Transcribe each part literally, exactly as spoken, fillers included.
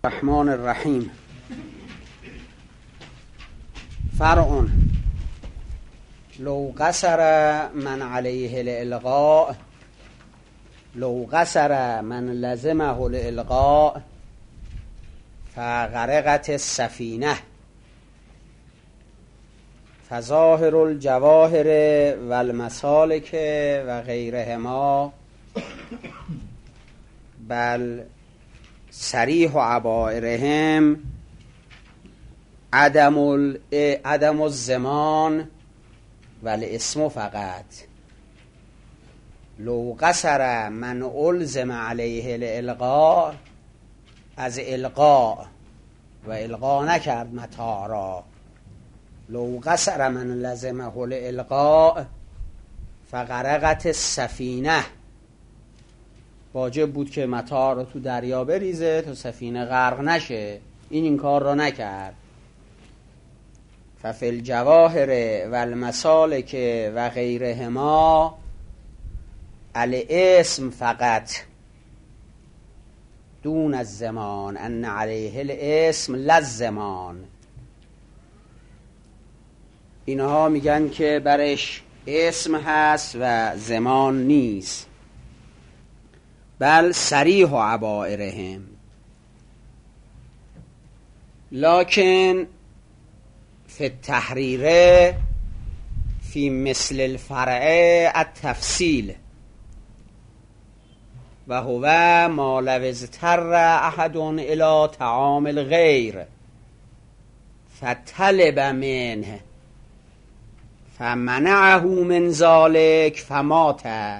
الرحمن الرحیم. فرع لو قصر من علیه الالغاء لو قصر من لزمه الالغاء فغرقت السفینه فظاهر الجواهر والمسالک و غیرهما بل صریح و عبائرهم عدم ال... عدم الزمان والاسم فقط. لو قصر من الزم علیه الالغاء، از الغاء و الغا نکرد متاع را. لو قصر من لزمه الالغاء فغرقت السفینه، واجب بود که متاع رو تو دریا بریزه تا سفینه غرق نشه. این این کار را نکرد. ففی الجواهر والمسالک و غیرهما الاسم فقط دون الزمان ان علیه الاسم للزمان. اینها میگن که برش اسم هست و زمان نیست. بل صریح و عبائرهم، لکن فی التحریر فی مثل الفرع التفصیل و هو ما لو اضطر احد الى طعام الغیر فطلب منه فمنعه من ذلك فمات.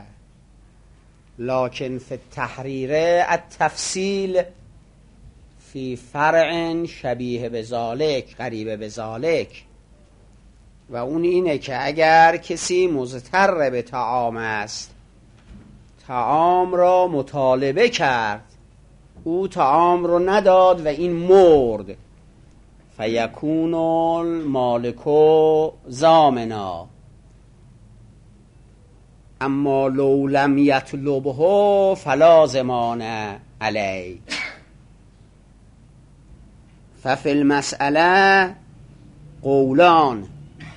لكن في التحریر التفصیل فی فرع شبیه بذالک، قریب بذالک، و اون اینه که اگر کسی مضطر به طعام است، طعام را مطالبه کرد، او طعام رو نداد و این مرد، فیکون المالک ضامنا. اما لو لم یطلبه فلا ضمان علیه. ففی المسئله قولان،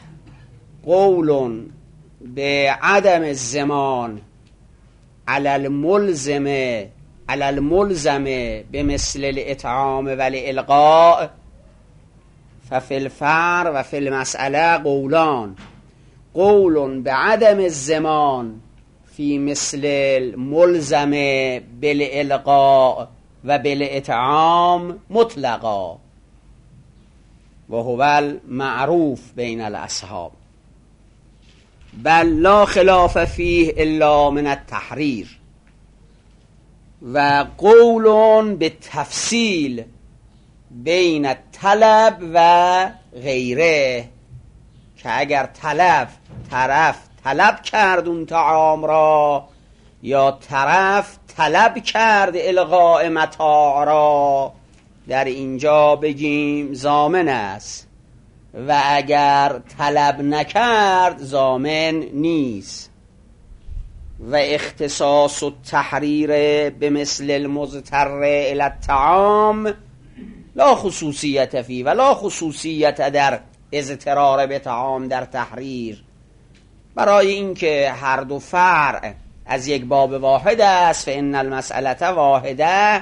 قول بعدم الزمان علی الملزم علی الملزم بمثل الاطعام والالغاء. ففی الفرع و فی المسئله قولان، قول بعدم الزمان فی مثل الملزم بالالغاء و بالاطعام مطلقا و هو المعروف بین الاصحاب، بل لا خلاف فیه الا من التحریر. و قول بالتفصیل بین الطلب و غیره، که اگر طلب طرف طلب کرد اون طعام را یا طرف طلب کرد الغاء متاع را، در اینجا بگیم ضامن است، و اگر طلب نکرد ضامن نیست. و اختصاص التحریر بمثل المضطر الی الطعام لا خصوصیت فی و لا خصوصیت در اضطرار به طعام در تحریر، برای اینکه هر دو فرع از یک باب واحد است. فان المسئله واحده،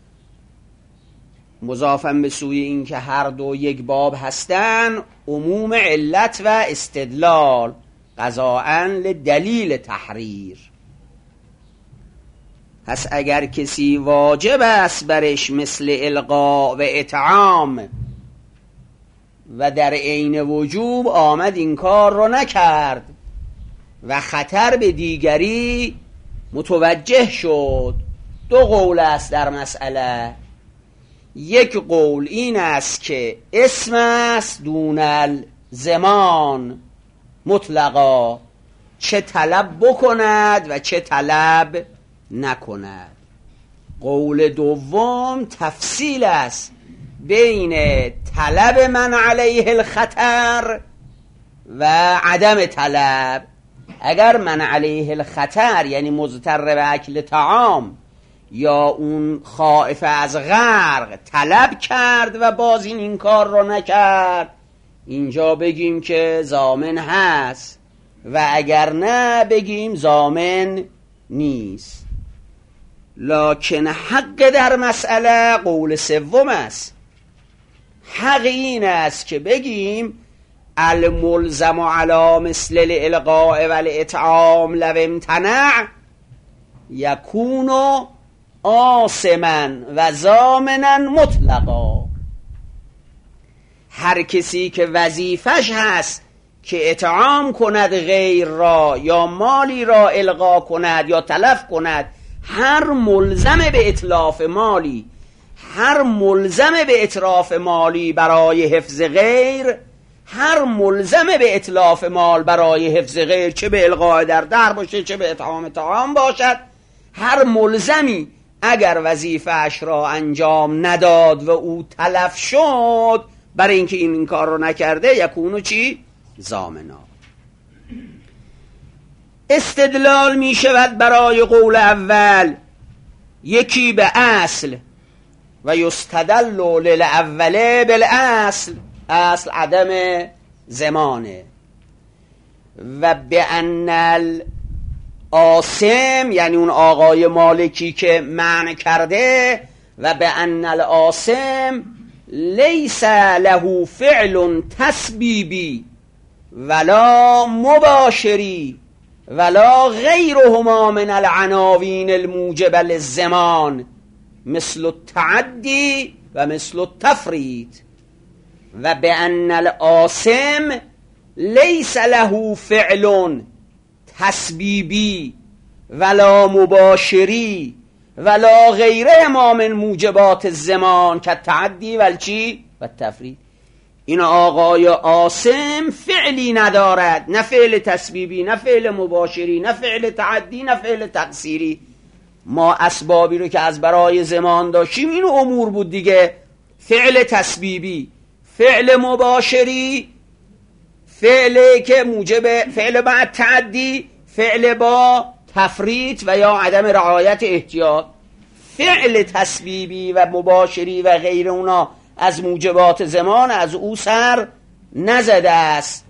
مضافا به سوی اینکه هر دو یک باب هستند، عموم علت و استدلال قضاءً لدلیل تحریر. پس اگر کسی واجب است برش مثل الغاء و اطعام و در عین وجوب آمد این کار رو نکرد و خطر به دیگری متوجه شد، دو قول است در مسئله. یک قول این است که اسم است دون الزمان مطلقا، چه طلب بکند و چه طلب نکند. قول دوم تفصیل است بین طلب من علیه الخطر و عدم طلب. اگر من علیه الخطر یعنی مضطر به اکل طعام یا اون خائف از غرق طلب کرد و باز این این کار رو نکرد، اینجا بگیم که ضامن هست و اگر نه بگیم ضامن نیست. لکن حق در مسئله قول سوم است. حق این است که بگیم الملزم علی مثل الالقاء و الاطعام لو امتنع یکون آثما و ضامنا مطلقا. هر کسی که وظیفش هست که اطعام کند غیر را یا مالی را القا کند یا تلف کند، هر ملزم به اتلاف مالی، هر ملزم به اتلاف مالی برای حفظ غیر، هر ملزم به اتلاف مال برای حفظ غیر، چه به القاء در در باشه چه به اطعام طعام باشد، هر ملزمی اگر وظیفه‌اش را انجام نداد و او تلف شد برای اینکه این, این کار رو نکرده، یکونو چی؟ ضامنا. استدلال می شود برای قول اول یکی به اصل و یستدل للاوله بالاصل، اصل عدم زمانه، و به ان الآثم یعنی اون آقای مالکی که منع کرده، و به ان الآثم لیس له فعل تسبیبی ولا مباشری ولا غیرهما من العناوین الموجب للزمان مثل التعدی و مثل التفرید. و به ان الآثم لیس له فعل تسبیبی ولا مباشری ولا غیره ما من موجبات الزمان که تعدی و چی و تفرید. این آقای آثم فعلی ندارد، نه فعل تسبیبی، نه فعل مباشری، نه فعل تعدی، نه فعل تقصیری. ما اسبابی رو که از برای زمان داشتیم این امور بود دیگه: فعل تسبیبی، فعل مباشری، فعلی که موجب فعل بعد تعدی، فعل با تفریط و یا عدم رعایت احتیاط. فعل تسبیبی و مباشری و غیر اونا از موجبات زمان از او سر نزده است،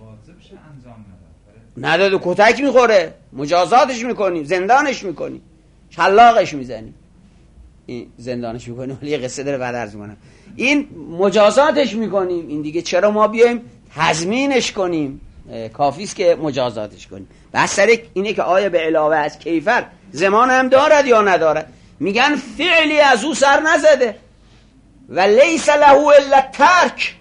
نداده، کتک میخوره، مجازاتش میکنیم، زندانش میکنیم، شلاقش میزنیم. این زندانش میکنیم، ولی یه قصه داره بعد عرض میکنم. این مجازاتش میکنیم. این دیگه چرا ما بیایم تضمینش کنیم؟ کافیست که مجازاتش کنیم. بس سر اینه که آیا به علاوه از کیفر زمان هم دارد یا ندارد. میگن فعلی از او سر نزده و لیس له الا ترک،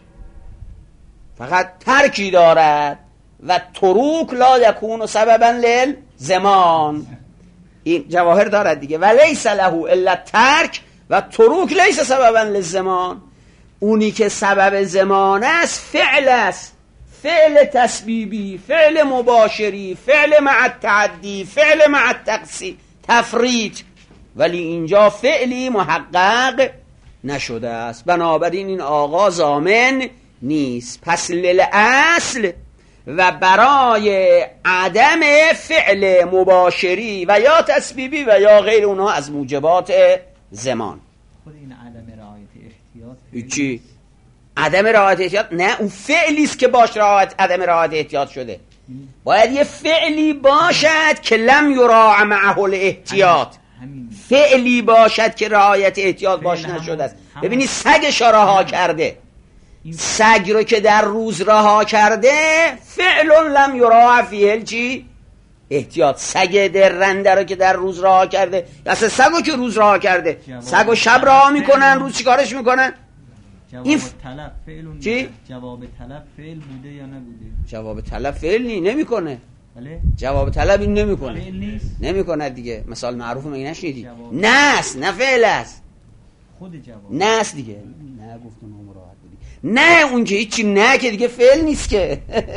فقط ترکی دارد و تروک لا یکون سببا للزمان. این جواهر دارد دیگه، و لیس له الا ترک و تروک لیس سببا للزمان. اونی که سبب زمان است فعل است، فعل تسبیبی، فعل مباشری، فعل مع التعدی، فعل مع التقصی تفریط، ولی اینجا فعلی محقق نشده است. بنابراین این آقا ضامن نیست. پس للاصل و برای عدم فعل مباشری و یا تسبیبی و یا غیر اونها از موجبات زمان. خود این عدم رعایت احتیاط چی؟ عدم رعایت احتیاط نه، اون فعلی است که باش رعایت عدم رعایت احتیاط شده. باید یه فعلی باشد که لم یراع معه الاحتیاط، فعلی باشد که رعایت احتیاط باش نشده است. ببینید سگش رها کرده، سگ رو که در روز رها کرده فعل لم یراع فیه چی؟ احتیاط. سگ درنده رو که در روز رها کرده، اصلا سگو که روز رها کرده، سگو شب رها میکنن، روز چیکارش میکنن؟ جواب این ف... طلب فعل چی؟ جواب طلب فعل بوده یا نبوده؟ جواب طلب فعل نی نمیکنه. بله؟ جواب طلب این نمیکنه. فعل نیست. نمیکنه دیگه. مثال معروف مگه نشنیدی؟ نه است، نه فعل است. خود جواب. نه است دیگه. نه گفتم مراحت بودی. نه اون که هیچی، نه که دیگه فعل نیست که.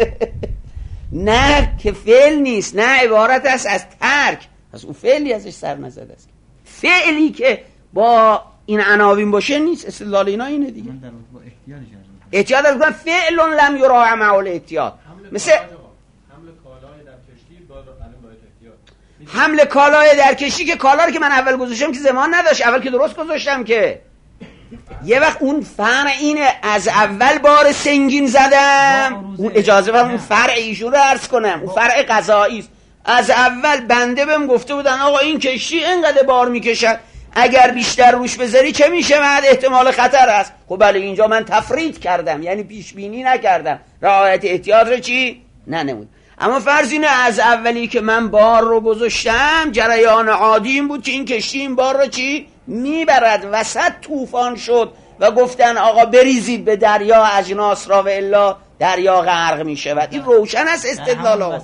نه که فعل نیست، نه عبارت است از ترک. پس اون فعلی ازش سر نزده است. فعلی که با این عناوین باشه نیست. استدلال اینا اینه دیگه. من در با احتیاط جزم. احتیاط از گفتن فعل لم یراع معه الاحتیاط. مثل حمل کالای در کشتی با علم باید احتیاط. حمل کالای در کشی که کالا رو که من اول گذاشتم که زمان نداشت، اول که درست گذاشتم که یه وقت اون فرع اینه از اول بار سنگین زدم، اون اجازه فرم اون فرع ایشون رو عرض کنم، اون فرع قضایی است. از اول بنده بهم گفته بودن آقا این کشتی اینقدر بار میکشد، اگر بیشتر روش بذاری چه میشه؟ بعد احتمال خطر است. خب بله اینجا من تفرید کردم، یعنی پیش بینی نکردم، رعایت احتیاط رو چی ننمود. اما فرض اینه از اولی که من بار رو گذاشتم جریان عادی این بود که این کشتی این بار رو چی میبرد. وسط طوفان شد و گفتن آقا بریزید به دریا اجناس را و الا دریا غرق میشود. این روشن است استدلال ها.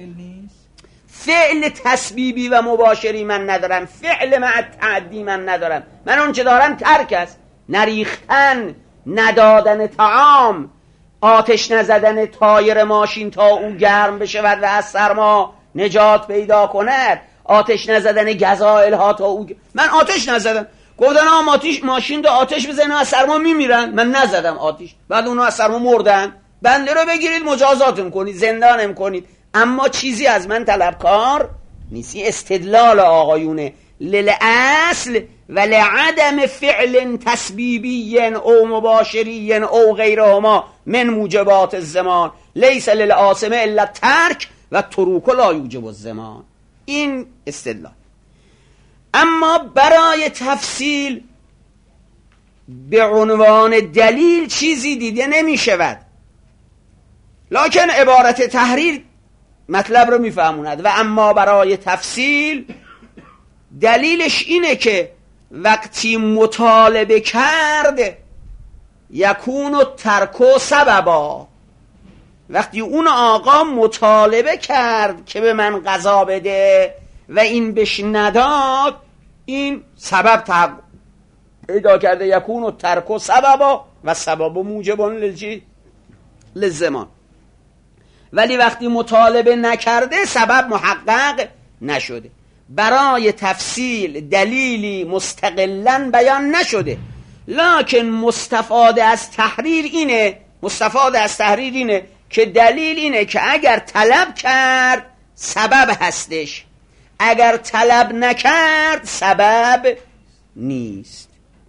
فعل تسبیبی و مباشری من ندارم، فعل مع تعدی من ندارم. من اون چه دارم ترک است، نریختن، ندادن طعام، آتش نزدن تایر ماشین تا او گرم بشود و از سرما نجات پیدا کند، آتش نزدن گزائل ها تا او گ... من آتش نزدم، گفتن آم آتش ماشین دا آتش بزنن از سرما میمیرن، من نزدم آتش، بعد اونها از سرما مردن، بنده رو بگیرید مجازاتم کنید، زندانم کنید، اما چیزی از من طلبکار نیستی. استدلال آقایونه للأصل و لعدم فعل تسبیبی او مباشری او غیرهما من موجبات الزمان لیس للآثم الا ترک و تروک لا یوجب الزمان. این استدلال. اما برای تفصیل به عنوان دلیل چیزی دیده نمی شود، لکن عبارت تحریر مطلب رو میفهموند. و اما برای تفصیل دلیلش اینه که وقتی مطالبه کرد یکون و ترک و سببا، وقتی اون آقا مطالبه کرد که به من قضا بده و این بهش نداد، این سبب تحقق پیدا کرده، یکون و ترک و سببا و سبب موجبان للچی للزمان. ولی وقتی مطالبه نکرده سبب محقق نشده. برای تفصیل دلیلی مستقلاً بیان نشده، لکن مستفاده از تحریر اینه مستفاده از تحریر اینه که دلیل اینه که اگر طلب کرد سبب هستش، اگر طلب نکرد سبب نیست.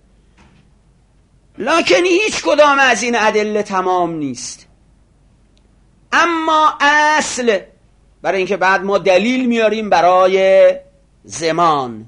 لکن هیچ کدام از این ادله تمام نیست. اما اصل، برای اینکه بعد ما دلیل میاریم برای زمان،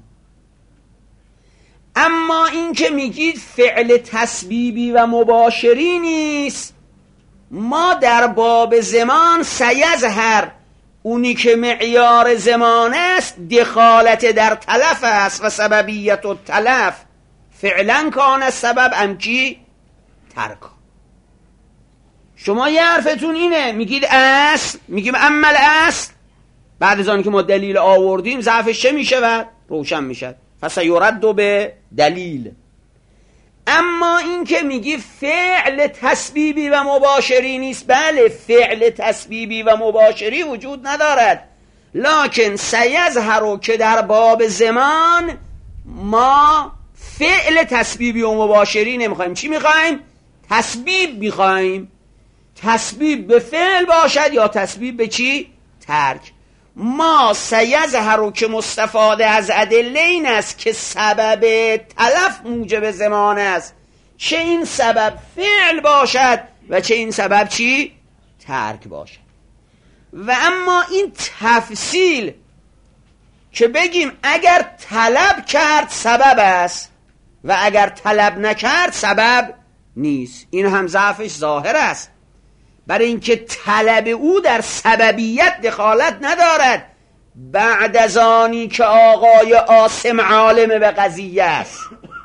اما این که میگید فعل تسبیبی و مباشری نیست، ما در باب زمان سیظهر اونی که معیار زمان است دخالت در تلف است و سببیت و تلف فعلا کان سبب امکی ترکا. شما یه حرفتون اینه میگید اصل، میگیم عمل اصل، بعد از آن که ما دلیل آوردیم ضعفش چه میشه؟ روشن میشه، فسیرد به دلیل. اما این که میگی فعل تسبیبی و مباشری نیست، بله فعل تسبیبی و مباشری وجود ندارد، لکن سیظهر که در باب زمان ما فعل تسبیبی و مباشری نمیخوایم. چی میخوایم؟ تسبیب میخوایم. تسبیب به فعل باشد یا تسبیب به چی؟ ترک. ما سیظهر که مستفاده از ادله این است که سبب تلف موجب زمان است، چه این سبب فعل باشد و چه این سبب چی؟ ترک باشد. و اما این تفصیل که بگیم اگر طلب کرد سبب است و اگر طلب نکرد سبب نیست، این هم ضعفش ظاهر است، برای اینکه طلب او در سببیت دخالت ندارد. بعد از آنی که آقای عاصم عالم به قضیه است،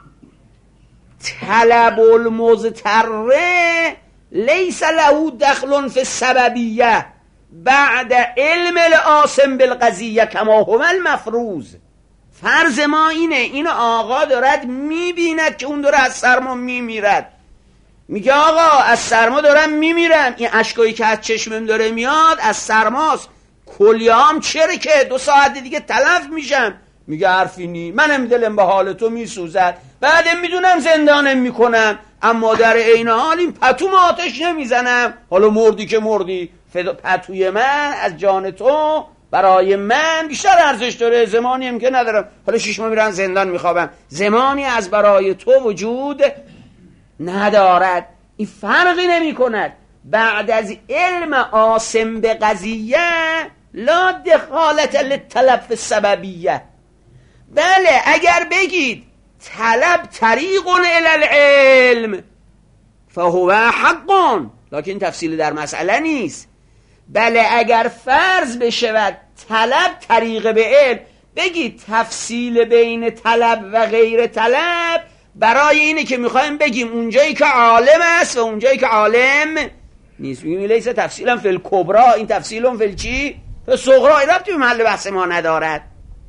طلب المضطر لیس له دخل فی السببیه بعد علم العاصم بالقضیه کما هو المفروض. فرض ما اینه این آقا دارد میبیند که اون داره از سرما میمیرد، میگه آقا از سرما دارم میمیرم، این اشکایی که از چشمم داره میاد از سرماست، کلیام چره که دو ساعت دیگه تلف میشم. میگه حرفی نی، منم دلم به حال تو میسوزد، بعدم میدونم زندانم میکنم، اما در عین حال این پتوم آتش نمیزنم، حالا مردی که مردی، پتوی من از جان تو برای من بیشتر ارزش داره، زمانی هم که ندارم، حالا شش ماه میرن زندان میخوابم، زمانی از برای تو وجود ندارد. این فرقی نمی کند. بعد از علم عاصم به قضیه لا دخالت للطلب فی السببیه. بله اگر بگید طلب طریق الی العلم فهو حق، لکن تفصیل در مسئله نیست. بله اگر فرض بشود طلب طریق به علم، بگید تفصیل بین طلب و غیر طلب برای اینه که میخوایم بگیم اونجایی که عالم است و اونجایی که عالم نیست. میگیم لیس تفصیلا فی الکبرا، این تفصیلون فی چی؟ فی الصغرا، ربطی به محل بحث ما ندارد.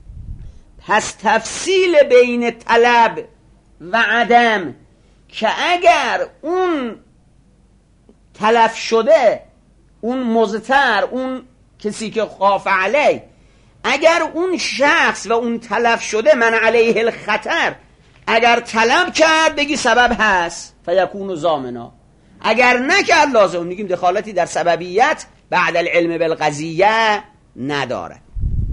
پس تفصیل بین طلب و عدم که اگر اون تلف شده، اون مضطر، اون کسی که خاف علیه، اگر اون شخص و اون تلف شده من علیه الخطر اگر طلب کرد بگی سبب هست فیکون ضامنا، اگر نکرد لازم میگیم دخالتی در سببیت بعد العلم بالقضیه ندارد.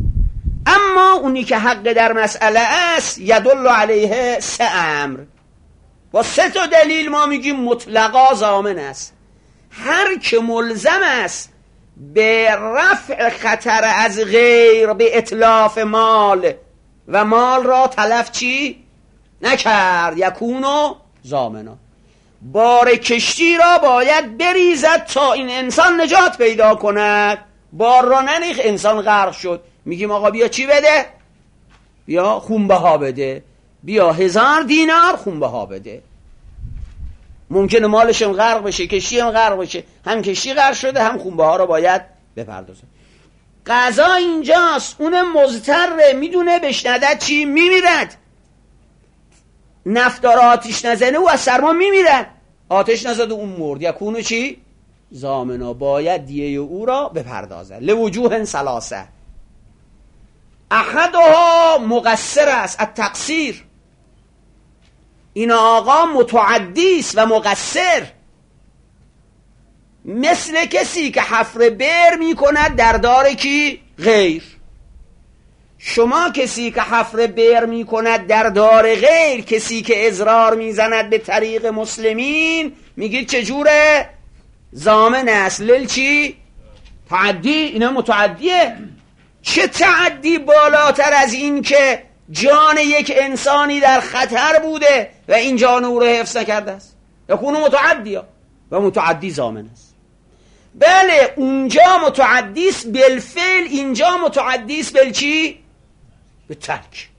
اما اونی که حق در مسئله است یدل علیه سه امر، با سه تا دلیل ما میگیم مطلقا ضامن است. هر که ملزم است به رفع خطر از غیر به اتلاف مال و مال را تلف چی؟ نکرد یکونو ضامنا. بار کشتی را باید بریزد تا این انسان نجات پیدا کند، بار را نریخت انسان غرق شد، میگیم آقا بیا چی بده؟ بیا خونبه ها بده، بیا هزار دینار خونبه ها بده. ممکنه مالشم غرق بشه، کشتی هم غرق بشه، هم کشتی غرق شده هم خونبه ها را باید بپردازه. قضا اینجاست، اون مضطره، میدونه بشندد چی؟ میمیرد. نفتار آتیش نزنه و از سرما میمیرد، آتش نزد و اون مرد، یکونو چی؟ ضامنا، باید دیه او را بپردازه. لوجوه ثلاثه، احدها مقصر است التقصیر، این آقا متعدی است و مقصر، مثل کسی که حفر بئر می کند در دار کی؟ غیر. شما کسی که حفر بئر می کند در دار غیر، کسی که اضرار می زند به طریق مسلمین، میگید چجوره؟ ضامن است. لیل چی؟ تعدی. اینا متعدیه. چه تعدی بالاتر از این که جان یک انسانی در خطر بوده و این جان او رو حفظ نکرده است؟ یکونو متعدی و متعدی ضامن است. بله اونجا متعدی است بالفعل، اینجا متعدی است بل چی؟ به ترک.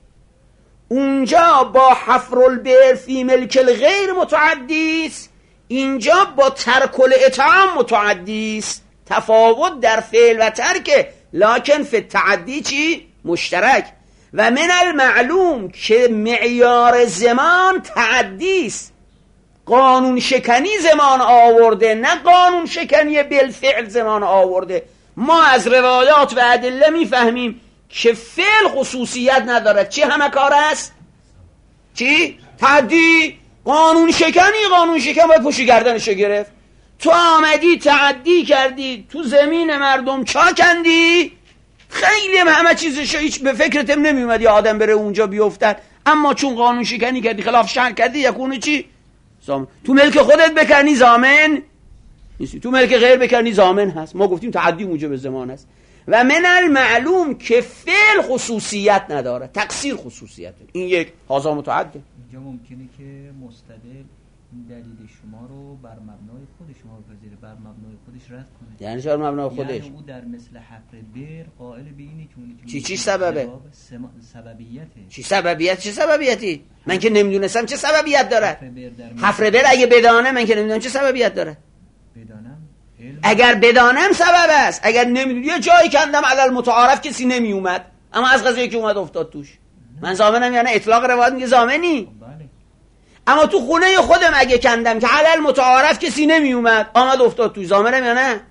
اونجا با حفر البئر فی ملک الغیر متعدی است، اینجا با ترک الاطعام متعدی است. تفاوت در فعل و ترک، لکن فی التعدی چی؟ مشترک. و من المعلوم که معیار زمان تعدی است، قانون شکنی زمان آورده، نه قانون شکنی بالفعل زمان آورده. ما از روایات و ادله میفهمیم که فعل خصوصیت ندارد، چه همه کار است؟ چی؟ تعدی. قانون شکنی، قانون شکن باید پشت گردنشو گرفت. تو آمدی تعدی کردی، تو زمین مردم چا کندی، خیلی هم همه چیزشو هیچ به فکرت هم نمی اومد یا آدم بره اونجا بیفتد، اما چون قانون شکنی کردی، خلاف شرع کردی، یکونو چی؟ زامن. تو ملک خودت بکنی ضامن نیستی، تو ملک غیر بکنی ضامن هست. ما گفتیم تعدی موجب زمان است. و من المعلوم که فعل خصوصیت نداره، تقصیر خصوصیت. این یک هازا متعدد. اینجا ممکنه که مستدل دلیل شما رو بر مبنای خود شما بپذیره، بر مبنای خودش رد کنه. یعنی چرا مبنای خودش؟ یعنی او در مثل حفر بئر قائل به اینه که اونی که چی چی سببه؟ سم... سببیته. چی سببیت؟ چه سببیتی؟ من که نمیدونستم چه سببیت داره. حفر بئر اگه بدانه، من که نمیدونم چه سببیت داره. بدانم علم. اگر بدانم سبب است، اگر نمیدونم یه جایی کندم علل متعارف کسی نمی اومد، اما از قضیه که اومد افتاد توش، من ضامنم؟ یعنی اطلاق روایت میگه ضامنی. بله. اما تو خونه خودم اگه کندم که علل متعارف کسی نمی اومد، آمد افتاد توش، ضامنم یا نه؟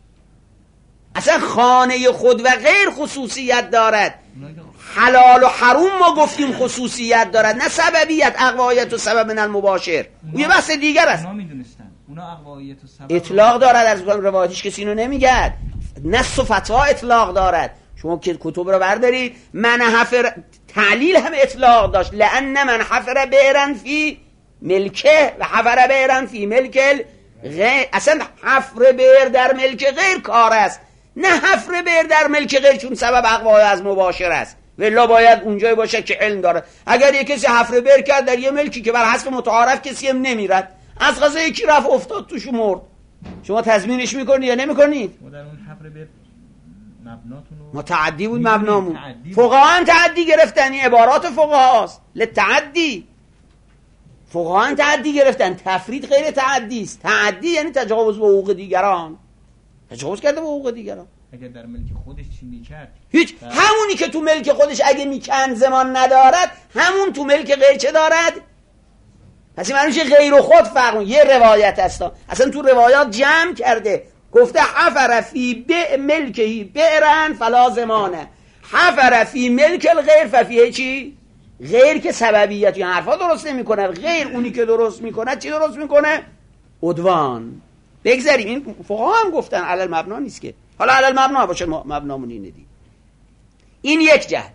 اصلا خانه خود و غیر خصوصیت دارد. حلال و حروم ما گفتیم خصوصیت دارد، نه سببیت. اقوایت و سبب من المباشر اون یه بحث دیگر است. اونا میدونستن، اونا اقوایت و سبب اطلاق دارد، از روایتش کسی اینو نمیگه. نص و فتوا اطلاق دارد. شما که کتب رو بردارید، من حفر تعلیل هم اطلاق داشت، لأن من حفر بیرن فی ملکه و حفر بیرن فی ملک غیر. اصلا حفر بیر در ملک غیر کار است، نه حفر بیر در ملک غیر، چون سبب اقوای از مباشر است، ولی باید اونجایی باشه که علم داره. اگر یک کسی حفر بیر کرد در یه ملکی که بر حسب متعارف کسی هم نمیرد، از قضا یکی رفت افتاد توش مرد، شما تضمینش میکنید یا نمیکنید؟ ما در اون حفر بیر مبناتون متعدی بود مبنامون. فقها هم تعدی گرفتن، این عبارات فقها است، للتعدی. فقها هم تعدی گرفتن، تفرید غیر تعدی است. تعدی یعنی تجاوز به حقوق دیگران، تجاوز کرده به حقوق دیگران. اگر در ملک خودش چی میکرد، هیچ در... همونی که تو ملک خودش اگه میکند زمان ندارد، همون تو ملک غیر چه دارد؟ پس این معنیش غیر و خود فرق. یه روایت است، اصلا تو روایات جمع کرده، گفته حفر فی ب ملکی بیرن فلا زمانه، حفر فی ملک الغیر ففیه چی؟ غیر که سببیت، این حرفا درست نمی کنه، غیر اونی که درست میکنه چی درست میکنه؟ عدوان. بگذاریم، این فقها هم گفتن علل مبنا نیست که، حالا علل مبنا باشه مبنامون اینه دی. این یک جهت.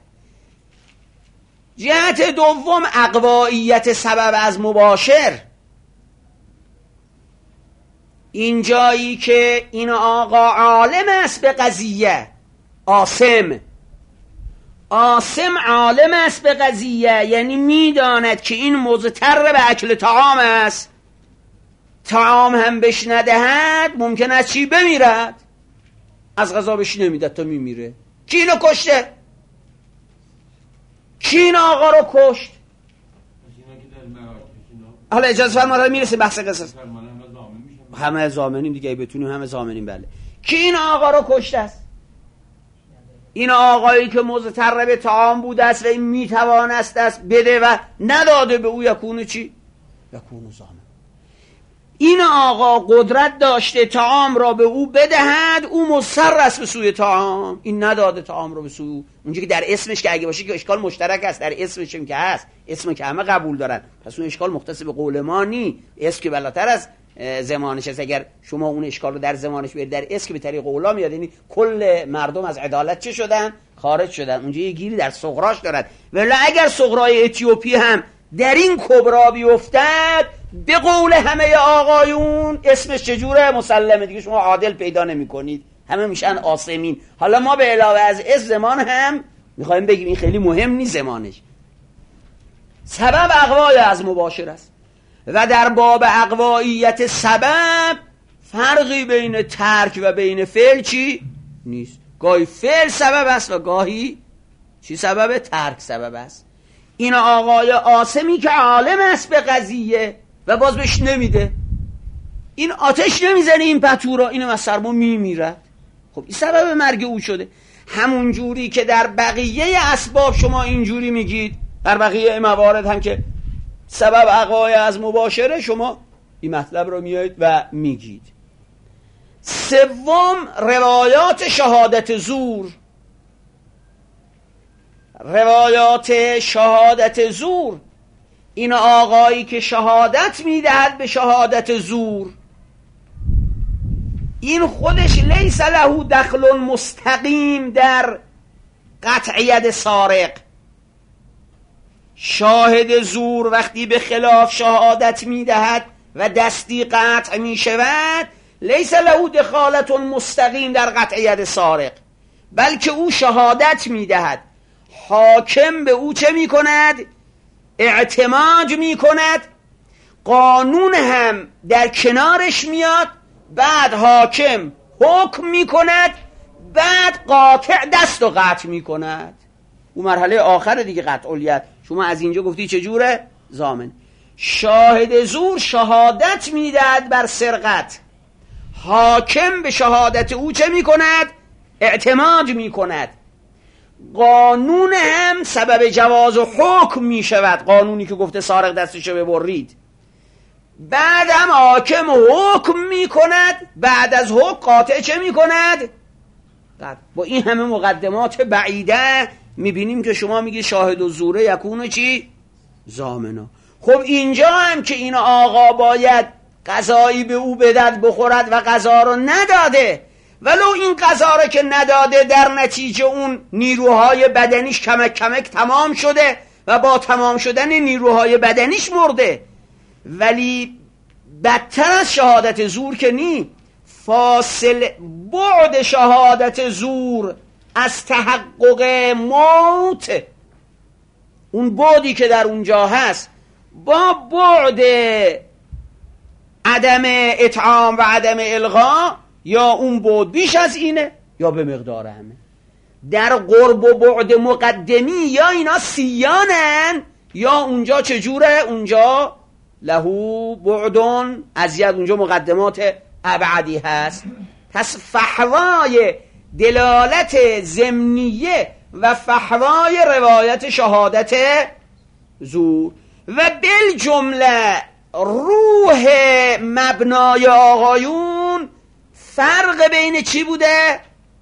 جهت دوم اقوائیت سبب از مباشر. این جایی که این آقا عالم است به قضیه، عاصم عاصم عالم است به قضیه، یعنی میداند که این مضطر به اکل طعام است، طعام هم بهش ندهد ممکن است چی؟ بمیرد. از غذا بهش نمیدد تا میمیره. کی اینو کشته؟ کی این آقا رو کشت؟ حالا اجازه فرمایید میرسه بحث قصص، همه زامنیم دیگه، بتونیم همه زامنیم. بله، کی این آقا رو کشته است؟ این آقایی که مضطر به طعام بوده است و این میتوانست است بده و نداده به او، یکونو چی؟ یکونو زامن. این آقا قدرت داشته طعام را به او بدهد، او مضطر است به سوی طعام، این نداده طعام را به سوی او. اونجا که در اسمش که اگه باشه که اشکال مشترک است، در اسمش هم که هست، اسم که همه قبول دارن، پس اون اشکال مختص به قول ما نی، اسم که بالاتر از زمانش است. اگر شما اون اشکال رو در زمانش بیارید، در اسم که به طریق اولا میاد، یعنی کل مردم از عدالت چه شدن؟ خارج شدن. اونجا یه گیری در صغراش دارد. ولی اگر صغرای اتیوپی هم در این کبرا بیفتد، به قول همه آقایون اسمش چجوره؟ مسلمه دیگه، شما عادل پیدا نمی کنید، همه میشن آسمین. حالا ما به علاوه از اسم زمان هم میخوایم بگیم، این خیلی مهم نیست زمانش، سبب اقوای از مباشر است. و در باب اقوائیت سبب فرقی بین ترک و بین فعل چی؟ نیست. گاهی فعل سبب است و گاهی چی سبب؟ ترک سبب است. این آقای عاصمی که عالم است به قضیه و باز بهش نمیده، این آتش نمیزنه این پتو را، اینو از سرما میمیرد، خب این سبب مرگ او شده. همون جوری که در بقیه اسباب شما اینجوری میگید، در بقیه موارد هم که سبب اقوای از مباشره، شما این مطلب رو میایید و میگید. سوم روایات شهادت زور. روایات شهادت زور، این آقایی که شهادت میدهد به شهادت زور، این خودش لیس له دخل مستقیم در قطعیت سارق. شاهد زور وقتی به خلاف شهادت میدهد و دستی قطع میشود، لیس له دخالت مستقیم در قطعیت سارق، بلکه او شهادت میدهد، حاکم به او چه میکند؟ اعتماد میکند، قانون هم در کنارش میاد، بعد حاکم حکم میکند، بعد قاطع دست و قطع میکند. اون مرحله آخر دیگه قطعیت. شما از اینجا گفتی چجوره؟ ضامن. شاهد زور شهادت میدهد بر سرقت، حاکم به شهادت او چه میکند؟ اعتماد میکند، قانون هم سبب جواز و حکم می شود، قانونی که گفته سارق دستشو ببرید، بعد هم حاکم حکم می کند، بعد از حکم قاطع چه می کند؟ با این همه مقدمات بعیده می بینیم که شما میگی شاهد و زوره یکونو چی؟ ضامنا. خب اینجا هم که این آقا باید قضایی به او بدد بخورد و قضا رو نداده، ولو این غذا را که نداده در نتیجه اون نیروهای بدنیش کمک کمک تمام شده و با تمام شدن نیروهای بدنیش مرده، ولی بدتر از شهادت زور که نی، فاصل بعد شهادت زور از تحقق موت، اون بعدی که در اونجا هست با بعد عدم اطعام و عدم الغا، یا اون بعد بیش از اینه یا به مقدار همه. در قرب و بعد مقدمی یا اینا سیانن یا اونجا چجوره؟ اونجا لهو بعدون ازید، اونجا مقدمات ابعدی هست. پس فحوای دلالت ضمنیه و فحوای روایت شهادت زور و بالجمله روح مبنای آقایون فرق بین چی بوده؟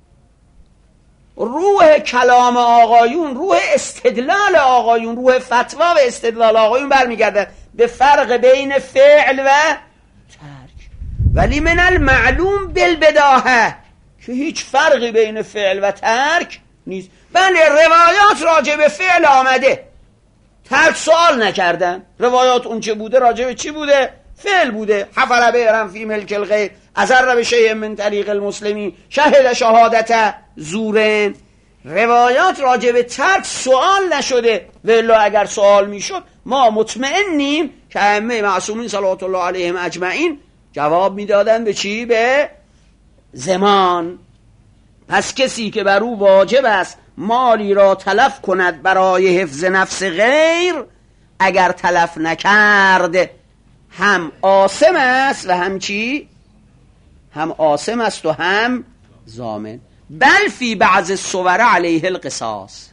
روح کلام آقایون، روح استدلال آقایون، روح فتوا و استدلال آقایون برمیگرده به فرق بین فعل و ترک. ولی من المعلوم بالبداهه که هیچ فرقی بین فعل و ترک نیست. بله روایات راجع به فعل آمده، ترک سوال نکردن. روایات اون چه بوده راجع به چی بوده؟ فعل بوده. حفر بیرم فی ملک الغیر اذر به شیء من طریق المسلمین شهد شهادت زورن. روایات راجع به ترک سوال نشده، ولی اگر سوال میشد ما مطمئنیم که ائمه معصومین صلوات الله علیهم اجمعین جواب میدادن به چی؟ به زمان. پس کسی که بر او واجب است مالی را تلف کند برای حفظ نفس غیر، اگر تلف نکرد هم آثم است و هم چی؟ هم آثم است و هم ضامن. بل فی بعض الصور علیه القصاص،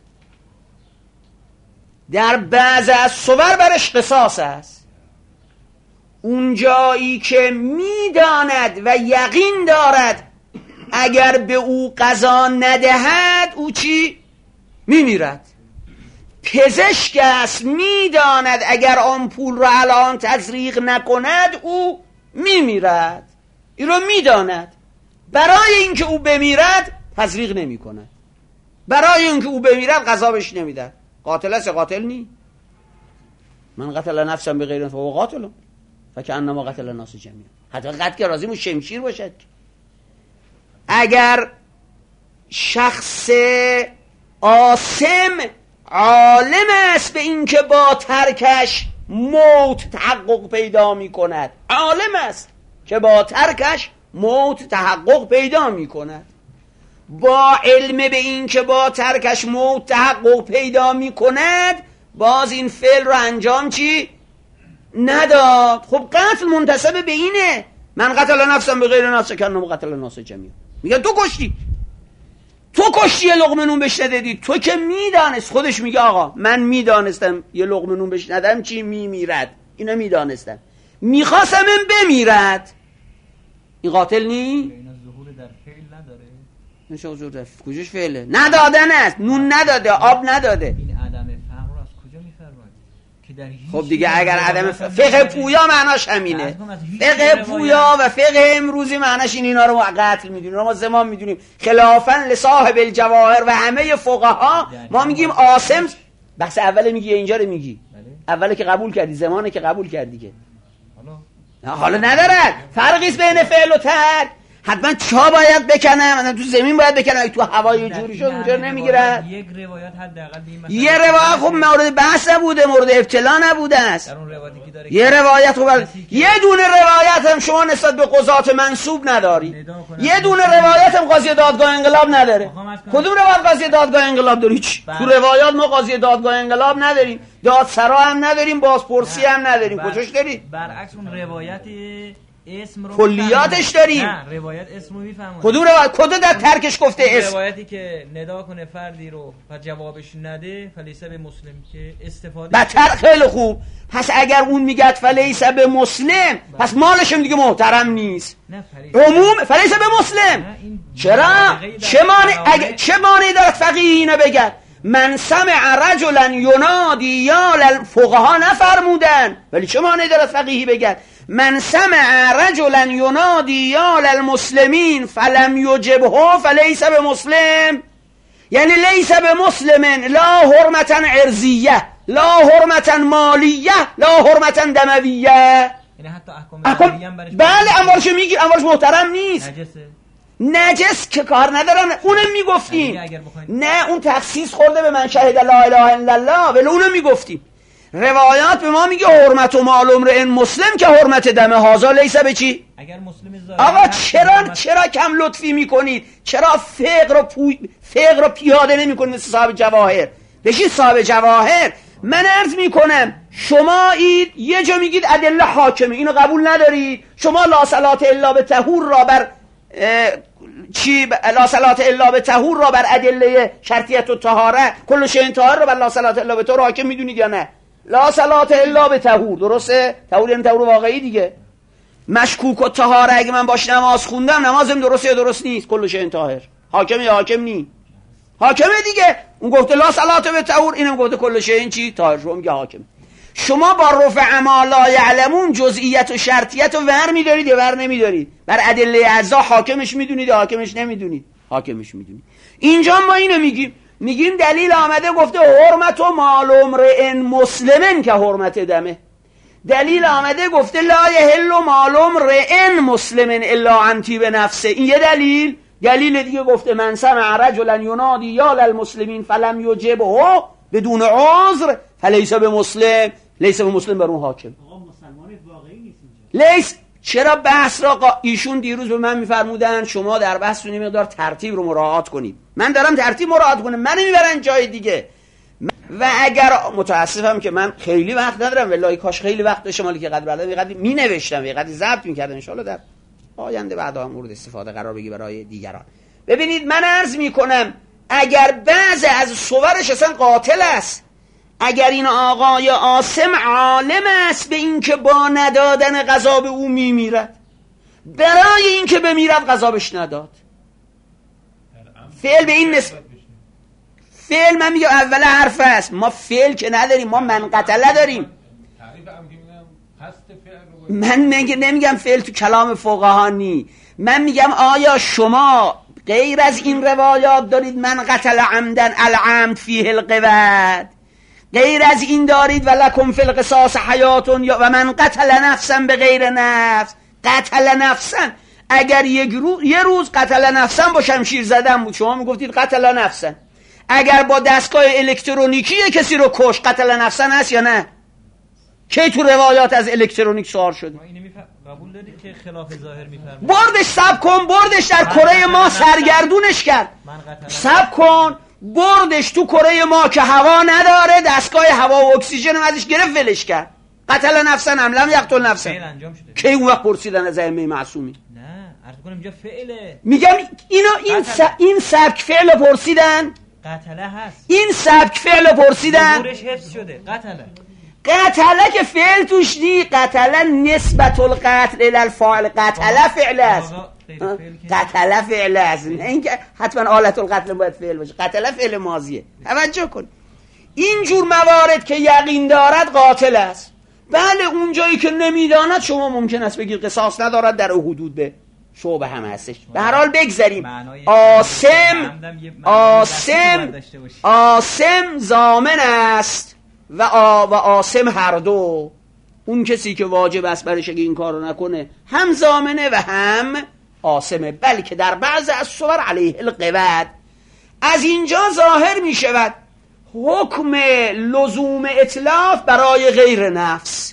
در بعض از صور برش قصاص است. اون جایی که میداند و یقین دارد اگر به او قضا ندهد او چی؟ میمیرد. پزشک است میداند اگر آن پول را الان تزریق نکند او میمیرد، این را میداند. برای اینکه او بمیرد تزریق نمی کند، برای اینکه او بمیرد قضا بهش نمیده. قاتل است قاتل نی؟ من قتل نفسا بغیر نفس فهو قاتل فکأنما قتل الناس جمیعا. حتی قتل که رازی مو شمشیر باشد. اگر شخص آثم عالم است به این که با ترکش موت تحقق پیدا می کند، عالم است که با ترکش موت تحقق پیدا می کند، با علم به این که با ترکش موت تحقق پیدا می کند باز این فعل رو انجام چی؟ نداد. خب قتل منتسب به اینه، من قتل نفسم به غیر نفس کنم قتل الناس جمیعا. میگه تو کشتی، تو کشتی، یه لقمه نون بهش ندادی. تو که میدانست، خودش میگه آقا من میدانستم یه لقمه نون بهش ندم چی میمیرد، اینو میدانستم، میخواستم این بمیرد. این قاتل نی؟ اینا ظهور در فعل نداره. نشه ظهور در کجاش فعله؟ ندادن است، نون نداده، آب نداده. این عدم فهم رو از کجا میفرماید؟ که در خب دیگه اگر عدم فقه پویا معناش همینه. فقه پویا و فقه امروزی معناش این، اینا رو ما قتل میدونیم، ما زمان میدونیم خلافا لصاحب الجواهر و همه فقها ما میگیم آثم. بحث اوله میگی اینجا رو میگی، اوله که قبول کردی، زمانه که قبول کردی که حالا حالا ندارد. فرقی است بین فعل و ترک. حتما چا باید بکنم؟ تو زمین باید بکنم، اگه تو هوای جوری شد اونجا نمیگیرد. یک روایت حداقل یه روایت خب مورد بحث نبوده، مورد ابتلا نبوده است. در اون روایتی که داره یه روایت خب یه دونه روایت هم شما نسبت به قضات منسوب نداری، یه دونه روایت هم قاضی دادگاه انقلاب نداره. کدوم روایت قاضی دادگاه انقلاب داری؟ تو روایات ما قاضی دادگاه انقلاب نداریم، دادسرا هم نداریم، بازپرسی هم نداریم. کجاش داری؟ برعکس اون روایت اسم رو کلیاتش داریم. نه روایت اسم رو میفهمم. کدوم روایت؟ کدوم در ترکش گفته اسم؟ روایتی که ندا کنه فردی رو و جوابش نده فلیسه به مسلم که استفاده بدتر. خیلی خوب. پس اگر اون میگه فلیسه به مسلم پس مالش هم دیگه محترم نیست. نه فلیسه عموم فلیسه به مسلم. چرا؟ چه مانع اگه چه مانعی داره فقیه اینو بگه؟ من سمع رجلا ینادی یا فقها نفرمودن، ولی چه معنی داره فقیهی بگن من سمع رجلا ینادی یا للمسلمین فلم یجبه فلیس بمسلم، یعنی لیس بمسلم لا حرمتا عرضیه لا حرمتا مالیه لا حرمتا دمویه. یعنی حتی احکام بله اموالش میگیر، اموالش محترم نیست، نجسه نجس که کار ندارن، اونم میگفتیم نه اون تخصیص خورده به من شهد لا اله الا الله، ولی اونم میگفتیم روایات به ما میگه حرمت و مال امرئ مسلم که حرمت دم هازا لیسه به چی؟ اگر مسلم آقا چرا چرا کم لطفی میکنید؟ چرا فقه رو پوی... فقه رو پیاده نمیکنید مثل صاحب جواهر؟ بشید صاحب جواهر. من عرض میکنم شما اید یه جا میگید ادله حاکمه، اینو قبول ندارید. شما لا صلات الا به طهور را بر چی لا صلات الا به طهور را بر ادله شرطیت و طهاره کل شیء طاهر رو بر لا صلات الا به طهور حاکم میدونید یا نه؟ لا صلات الا به طهور، درسته؟ طهور یعنی طهور واقعی دیگه. مشکوک و طهاره اگه من باش نماز خوندم نمازم درسته یا درست نیست؟ کل شیء طاهر. حاکم یا حاکم نی؟ حاکمه دیگه. اون گفته لا صلات به طهور، اینم گفته کل شیء چی؟ طاهر. شما میگه حاکم. شما با رفع ما لا یعلمون جزئیت و شرطیت رو ور میدارید یا ور نمیدارید؟ بر ادله اجزا حاکمش میدونید یا حاکمش نمیدونید؟ حاکمش میدونید. اینجا ما اینو میگیم، میگیم دلیل آمده گفته حرمت و مال امرئ مسلمن که حرمت دمه. دلیل آمده گفته لا یحل مال امرئ مسلمن الا عن طیب نفسه. این یه دلیل. دلیل دیگه گفته من سمع رجلا ینادی یا للمسلمین فلم یجبه بدون عذر فلیس بمسلم، لیس بمسلم بر اون حاکم. آقا مسلمان واقعی نیست اینجا. لیس چرا بحث را قا... ایشون دیروز به من میفرمودن شما در بحث یه مقدار ترتیب رو مراعات کنید. من دارم ترتیب مراعات کنم، من میبرن جای دیگه. و اگر متاسفم که من خیلی وقت ندارم، والله کاش خیلی وقت داشتم، مالی که قدر بلد قدر می نوشتم و قدر ضبط میکردم، ان شاء الله در آینده بعدا مورد استفاده قرار بگیره برای دیگران. ببینید من عرض میکنم اگر بعض از صورش اصلا قاتل است، اگر این آقای عاصم عالم است به این که با ندادن غذا به او میمیرد، برای این که بمیرد غذا بهش نداد، فعل به این نسبت، فعل من میگم اول حرف است، ما فعل که نداریم، ما من قتله داریم. من نمیگم فعل تو کلام فقها نی، من میگم آیا شما غیر از این روایات دارید من قتل عمدن العمد فیه القود، غیر از این دارید ولکم فی القصاص حیاتون یا و من قتل نفسا به غیر نفس. قتل نفسا اگر یک روز یه روز قتل نفسا با شمشیر زدن بود شما میگفتید قتل نفسا. اگر با دستگاه الکترونیکی کسی رو کش قتل نفسا هست یا نه؟ کی تو روایات از الکترونیک سوال شده؟ قبول داری که خلاف ظاهر میفرمایید؟ بردش سب کن، بردش در کره ما سرگردونش کرد. سب کن بردش تو کره ما که هوا نداره، دستگاه هوا و اکسیژن ازش گرفت ولش کرد. قتل نفسا هم لم یقتل نفسا. فعل انجام شده. کی اون وقت پرسیدن از ائمه معصومی؟ نه عرض کنم اینجا فعله. میگم اینو این س... این سبک فعل پرسیدن؟ قتله هست. این سبک فعل پرسیدن؟ ظهورش حفظ شده. قتله. قتله که فعل توش نی، قتله نسبت القتل الى الفاعل، قتله فعل است. قتله فعل است، نه اینکه حتما آلت القتل باید فعل باشه. قتله فعل ماضیه. توجه کن. این جور موارد که یقین دارد قاتل است. بله اون جایی که نمیداند شما ممکن است بگید قصاص ندارد، در حدود به شعبه هم هستش. به هر حال بگذاریم. عاصم عاصم عاصم ضامن است و آ و عاصم هر دو. اون کسی که واجب است برش اگه این کارو نکنه هم ضامنه و هم عاصمه، بلکه در بعض از صور علیه القود. از اینجا ظاهر می شود حکم لزوم اتلاف برای غیر نفس.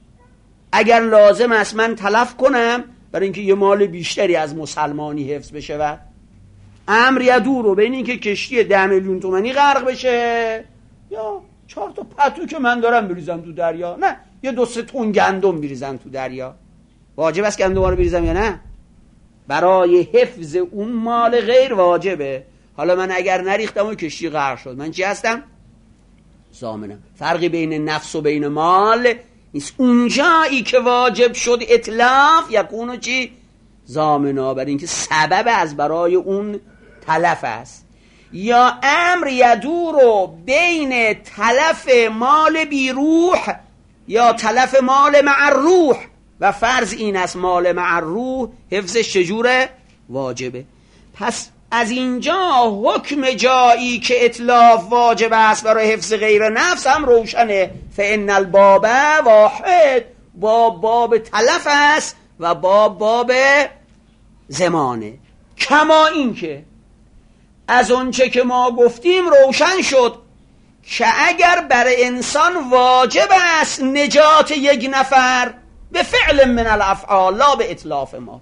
اگر لازم است من تلف کنم برای اینکه یه مال بیشتری از مسلمانی حفظ بشه، امر یدور رو بین اینکه کشتی ده میلیون تومانی غرق بشه یا چهار تا پتو که من دارم بریزم تو دریا، نه یه دو سه تن گندم بریزم تو دریا، واجب است گندم رو بریزم یا نه؟ برای حفظ اون مال غیر واجبه. حالا من اگر نریختم و کشتی غرق شد من چی هستم؟ ضامنم. فرقی بین نفس و بین مال نیست. اونجایی که واجب شد اتلاف یکونو چی؟ ضامنا، برای اینکه سبب از برای اون تلف است. یا امر یدور بین تلف مال بی روح یا تلف مال مع روح، و فرض این است مال مع روح حفظش چجوره؟ واجبه. پس از اینجا حکم جایی که اتلاف واجب است برای حفظ غیر نفس هم روشنه. فإن الباب واحد، باب باب تلف است و باب باب زمانه. کما این که از اونچه که ما گفتیم روشن شد که اگر بر انسان واجب است نجات یک نفر به فعل من الافعال لا به اتلاف مال،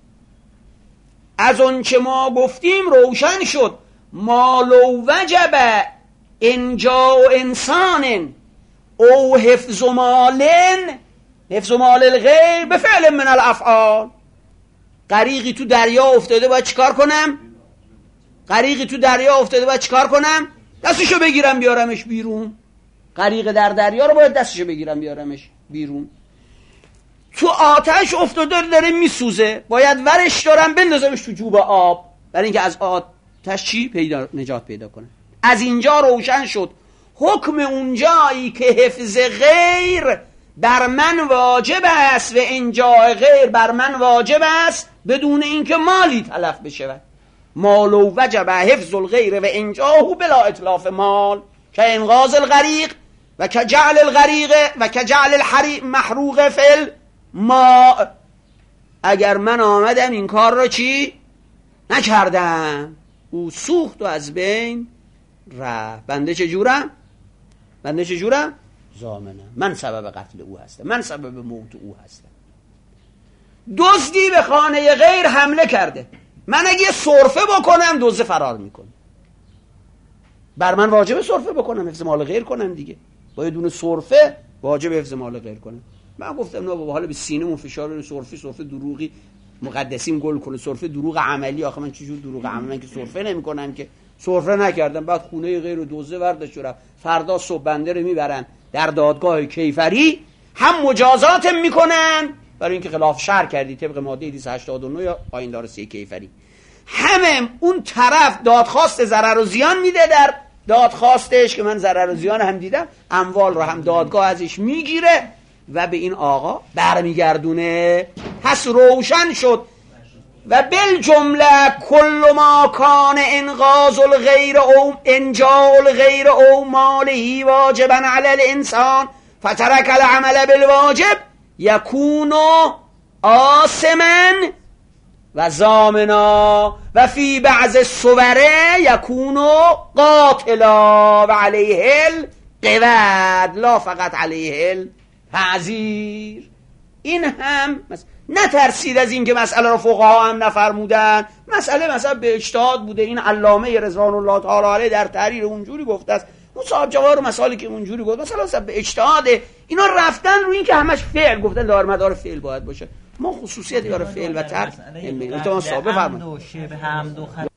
از اونچه ما گفتیم روشن شد ما لو وجب انجاء انسان او حفظ مال، حفظ مال الغیر به فعل من الافعال. غریقی تو دریا افتاده باید چیکار کنم؟ غریقی تو دریا افتاده باید چیکار کنم؟ دستشو بگیرم بیارمش بیرون. غریق در دریا رو باید دستشو بگیرم بیارمش بیرون. تو آتش افتاده داره میسوزه، باید ورش دارم بندازمش تو جوب آب برای اینکه از آتش چی پیدا نجات پیدا کنه. از اینجا روشن شد حکم اونجایی که حفظ غیر بر من واجب است و انجاء غیر بر من واجب است بدون اینکه مالی تلف بشه. مالو وجب حفظ الغیر و انجاءه بلا اتلاف مال که انقاذ الغریق و که جعل الغریق و که جعل الحریق محروق فل ما. اگر من آمدم این کار رو چی نکردم او سوخت و از بین رفت، بنده چجورم؟ بنده چجورم؟ ضامنم، من سبب قتل او هستم، من سبب موت او هستم. دزدی به خانه غیر حمله کرده، من اگه سرفه بکنم دزد فرار میکنه، بر من واجبه سرفه بکنم، حفظ مال غیر کنم دیگه. باید دونه سرفه واجب حفظ مال غیر کنم. من گفتم نه بابا حالا به سینه‌مون فشار رو سرفه سرفه دروغی مقدسین گل کنه، سرفه دروغ عملی. آخه من چجور دروغ عملی؟ من که سرفه نمی‌کنم که، سرفه نکردم بعد خونه غیر رو دزده وردش رفت، فردا صبح بنده رو میبرن در دادگاه کیفری، هم مجازات میکنن برای اینکه خلاف شرع کردی طبق ماده دویست و هشتاد و نه یا آیین سه کیفری، همه اون طرف دادخواست ضرر و زیان میده در دادخواستش که من ضرر و زیان هم دیدم، اموال رو هم دادگاه ازش میگیره و به این آقا برمیگردونه. پس روشن شد و بالجمله کل ما کان انقاذ الغیر او انجاء الغیر او ماله واجبا علی الانسان فترک العمل بالواجب یکون آثما و ضامنا و فی بعض الصور یکون قاتلا و علیه القود لا فقط علیه التعزیر. این هم نترسید از این که مسئله رو فقها هم نفرمودن، مسئله مثلا به اجتهاد بوده. این علامه رضوان الله تعالی علیه در تحریر اونجوری گفته است، اون صاحب جواهر مسائلی که اونجوری گفت مثلا مثلا به اجتهاده. اینا رفتن رو این که همش فعل گفتن دار مدار فعل باید باشه. ما خصوصیت داره فعل و ترک علمی. تو ما صاحب بفرمایید.